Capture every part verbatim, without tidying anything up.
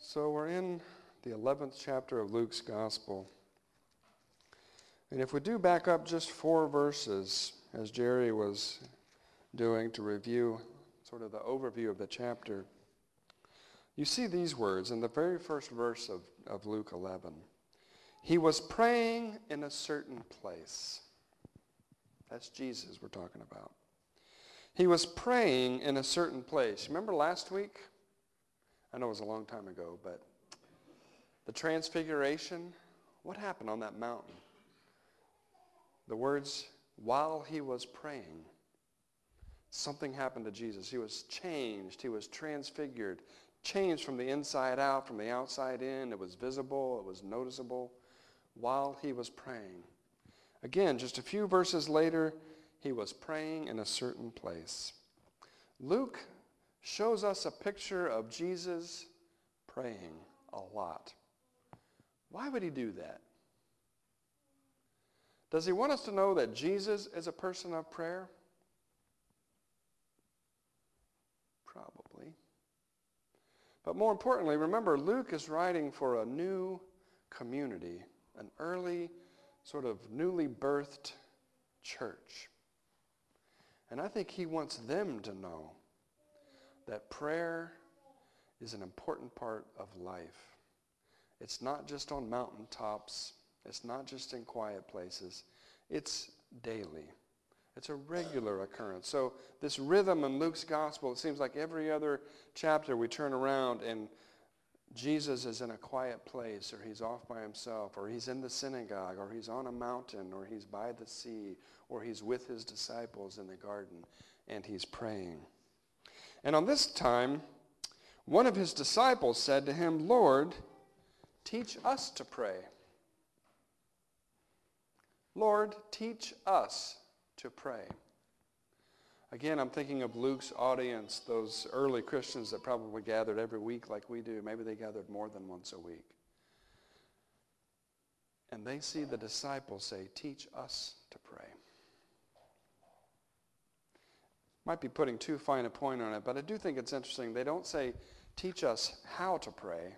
So we're in the eleventh chapter of Luke's Gospel. And if we do back up just four verses, as Jerry was doing to review sort of the overview of the chapter, you see these words in the very first verse of, of Luke eleven. He was praying in a certain place. That's Jesus we're talking about. He was praying in a certain place. Remember last week? I know it was a long time ago, but the transfiguration, what happened on that mountain? The words, while he was praying, something happened to Jesus. He was changed. He was transfigured, changed from the inside out, from the outside in. It was visible. It was noticeable while he was praying. Again, just a few verses later, he was praying in a certain place. Luke shows us a picture of Jesus praying a lot. Why would he do that? Does he want us to know that Jesus is a person of prayer? Probably. But more importantly, remember, Luke is writing for a new community, an early, sort of newly birthed church. And I think he wants them to know that prayer is an important part of life. It's not just on mountaintops. It's not just in quiet places. It's daily. It's a regular occurrence. So this rhythm in Luke's gospel, it seems like every other chapter we turn around and Jesus is in a quiet place, or he's off by himself, or he's in the synagogue, or he's on a mountain, or he's by the sea, or he's with his disciples in the garden, and he's praying. And on this time, one of his disciples said to him, "Lord, teach us to pray." Lord, teach us to pray. Again, I'm thinking of Luke's audience, those early Christians that probably gathered every week like we do. Maybe they gathered more than once a week. And they see the disciples say, "Teach us to pray." Might be putting too fine a point on it, but I do think it's interesting. They don't say, "Teach us how to pray."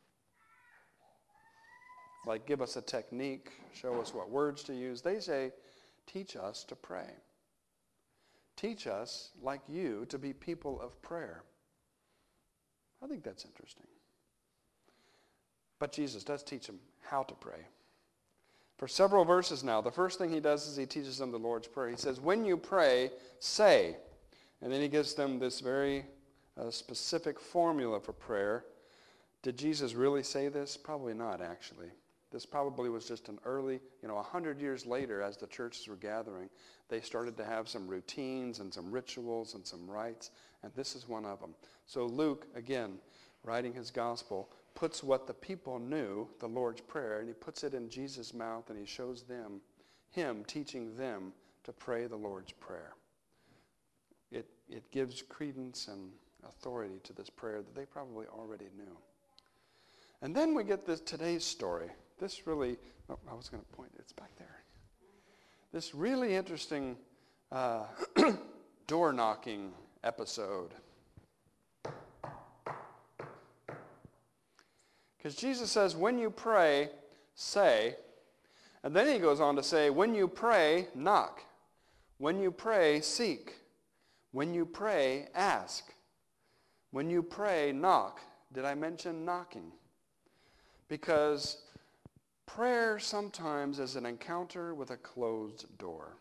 Like, give us a technique, show us what words to use. They say, "Teach us to pray. Teach us, like you, to be people of prayer." I think that's interesting. But Jesus does teach them how to pray. For several verses now, the first thing he does is he teaches them the Lord's Prayer. He says, "When you pray, say." And then he gives them this very uh, specific formula for prayer. Did Jesus really say this? Probably not, actually. This probably was just an early, you know, a hundred years later as the churches were gathering, they started to have some routines and some rituals and some rites, and this is one of them. So Luke, again, writing his gospel, puts what the people knew, the Lord's Prayer, and he puts it in Jesus' mouth, and he shows them, him teaching them to pray the Lord's Prayer. It, it gives credence and authority to this prayer that they probably already knew. And then we get this today's story. This really, oh, I was going to point, it's back there. This really interesting uh, door knocking episode. Because Jesus says, "When you pray, say," and then he goes on to say, "When you pray, knock. When you pray, seek. When you pray, ask. When you pray, knock." Did I mention knocking? Because prayer sometimes is an encounter with a closed door.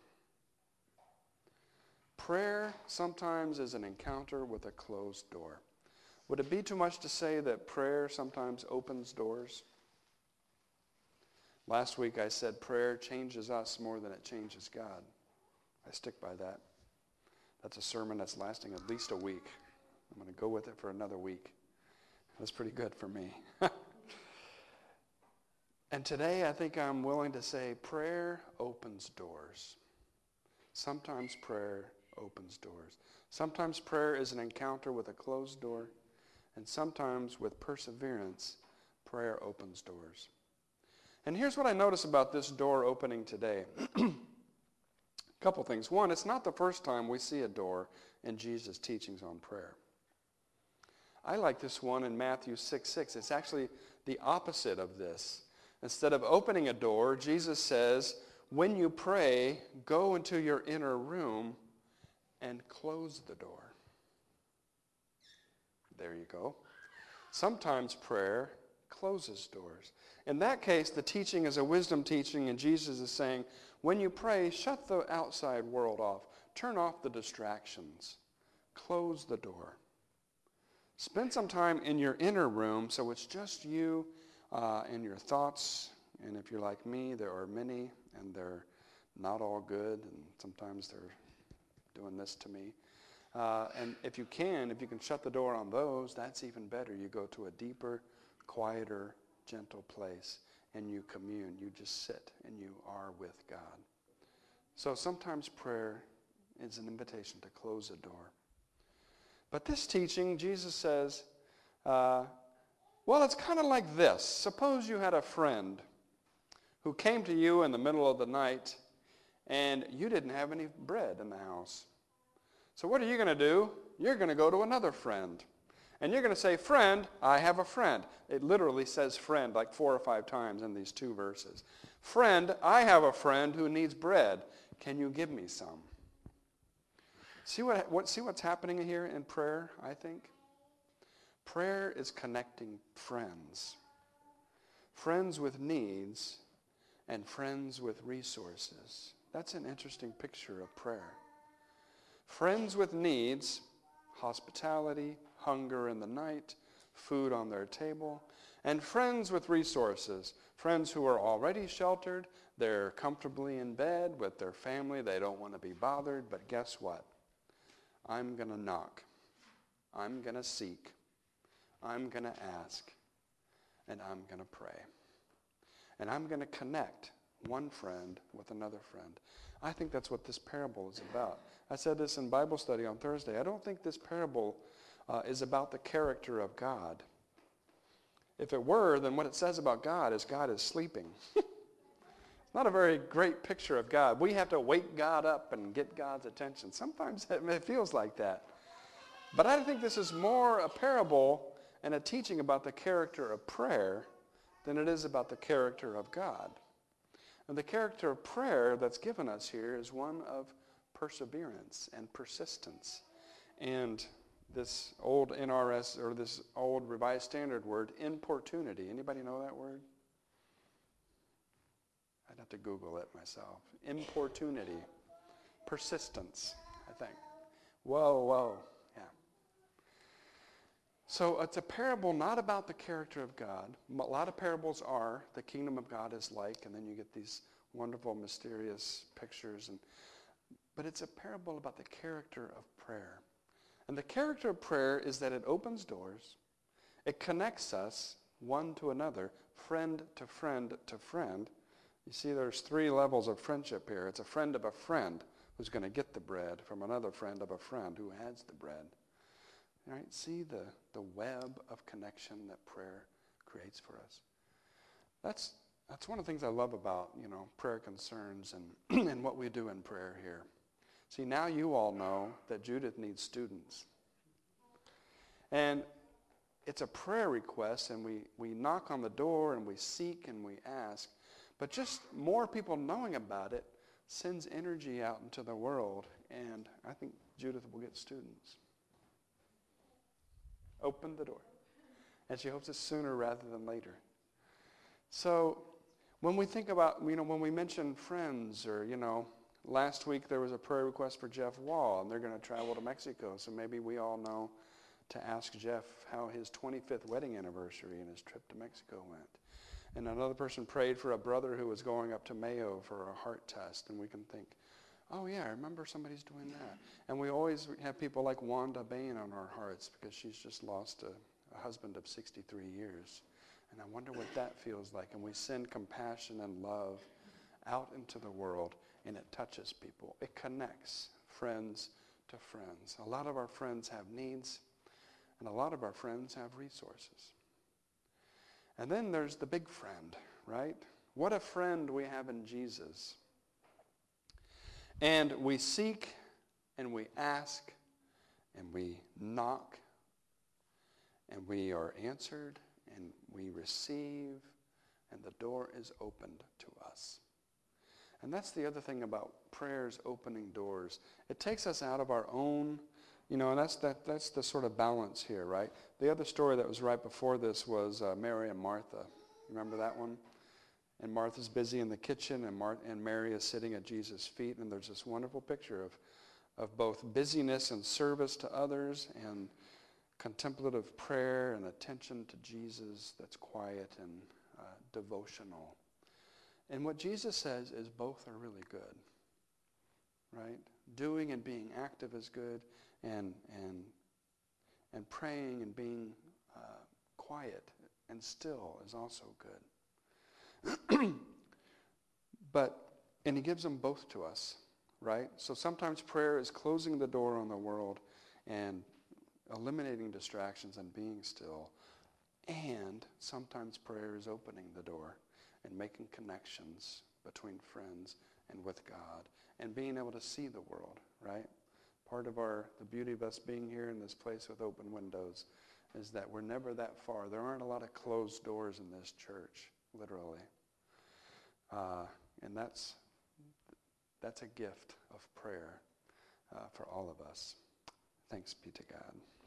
Prayer sometimes is an encounter with a closed door. Would it be too much to say that prayer sometimes opens doors? Last week I said prayer changes us more than it changes God. I stick by that. That's a sermon that's lasting at least a week. I'm going to go with it for another week. That's pretty good for me. And today I think I'm willing to say prayer opens doors. Sometimes prayer opens doors. Sometimes prayer is an encounter with a closed door, and sometimes with perseverance, prayer opens doors. And here's what I notice about this door opening today. A couple things. One, it's not the first time we see a door in Jesus' teachings on prayer. I like this one in Matthew six six. It's actually the opposite of this. Instead of opening a door, Jesus says, when you pray, go into your inner room and close the door. There you go. Sometimes prayer closes doors. In that case, the teaching is a wisdom teaching, and Jesus is saying, when you pray, shut the outside world off. Turn off the distractions. Close the door. Spend some time in your inner room so it's just you uh, and your thoughts. And if you're like me, there are many, and they're not all good, and sometimes they're doing this to me. Uh, and if you can, if you can shut the door on those, that's even better. You go to a deeper, quieter, gentle place, and you commune. You just sit, and you are with God. So sometimes prayer is an invitation to close a door. But this teaching, Jesus says, uh, well, it's kind of like this. Suppose you had a friend who came to you in the middle of the night, and you didn't have any bread in the house. So what are you going to do? You're going to go to another friend. And you're going to say, friend, I have a friend. It literally says friend like four or five times in these two verses. Friend, I have a friend who needs bread. Can you give me some? See what, what see what's happening here in prayer, I think? Prayer is connecting friends. Friends with needs and friends with resources. That's an interesting picture of prayer. Friends with needs, hospitality, hunger in the night, food on their table, and friends with resources, friends who are already sheltered, they're comfortably in bed with their family, they don't want to be bothered, but guess what? I'm going to knock. I'm going to seek. I'm going to ask. And I'm going to pray. And I'm going to connect one friend with another friend. I think that's what this parable is about. I said this in Bible study on Thursday. I don't think this parable uh, is about the character of God. If it were, then what it says about God is God is sleeping. It's not a very great picture of God. We have to wake God up and get God's attention. Sometimes it feels like that. But I think this is more a parable and a teaching about the character of prayer than it is about the character of God. And the character of prayer that's given us here is one of perseverance and persistence. And this old N R S, or this old Revised Standard word, importunity. Anybody know that word? I'd have to Google it myself. Importunity. Persistence, I think. Whoa, whoa, yeah. So it's a parable not about the character of God. A lot of parables are, the kingdom of God is like, and then you get these wonderful, mysterious pictures. And, but it's a parable about the character of prayer. And the character of prayer is that it opens doors. It connects us one to another, friend to friend to friend. You see, there's three levels of friendship here. It's a friend of a friend who's going to get the bread from another friend of a friend who has the bread. All right, see the, the web of connection that prayer creates for us. That's that's one of the things I love about, you know, prayer concerns and, and what we do in prayer here. See, now you all know that Judith needs students. And it's a prayer request, and we, we knock on the door, and we seek, and we ask. But just more people knowing about it sends energy out into the world, and I think Judith will get students. Open the door. And she hopes it's sooner rather than later. So when we think about, you know, when we mention friends, or, you know, last week there was a prayer request for Jeff Wall, and they're going to travel to Mexico, so maybe we all know to ask Jeff how his twenty-fifth wedding anniversary and his trip to Mexico went. And another person prayed for a brother who was going up to Mayo for a heart test, and we can think, oh yeah, I remember somebody's doing that. And we always have people like Wanda Bain on our hearts because she's just lost a, a husband of sixty-three years. And I wonder what that feels like. And we send compassion and love out into the world, and it touches people. It connects friends to friends. A lot of our friends have needs, and a lot of our friends have resources. And then there's the big friend, right? What a friend we have in Jesus. And we seek, and we ask, and we knock, and we are answered, and we receive, and the door is opened to us. And that's the other thing about prayers opening doors. It takes us out of our own, you know, and that's that that's the sort of balance here, right? The other story that was right before this was uh, Mary and Martha. You remember that one? And Martha's busy in the kitchen, and, Mar- and Mary is sitting at Jesus' feet, and there's this wonderful picture of, of both busyness and service to others, and contemplative prayer and attention to Jesus that's quiet and uh, devotional. And what Jesus says is both are really good, right? Doing and being active is good, and and and praying and being uh, quiet and still is also good. But, and he gives them both to us, right? So sometimes prayer is closing the door on the world and eliminating distractions and being still. And sometimes prayer is opening the door and making connections between friends and with God and being able to see the world, right? Part of our, the beauty of us being here in this place with open windows is that we're never that far. There aren't a lot of closed doors in this church, literally. Uh, and that's, that's a gift of prayer uh, for all of us. Thanks be to God.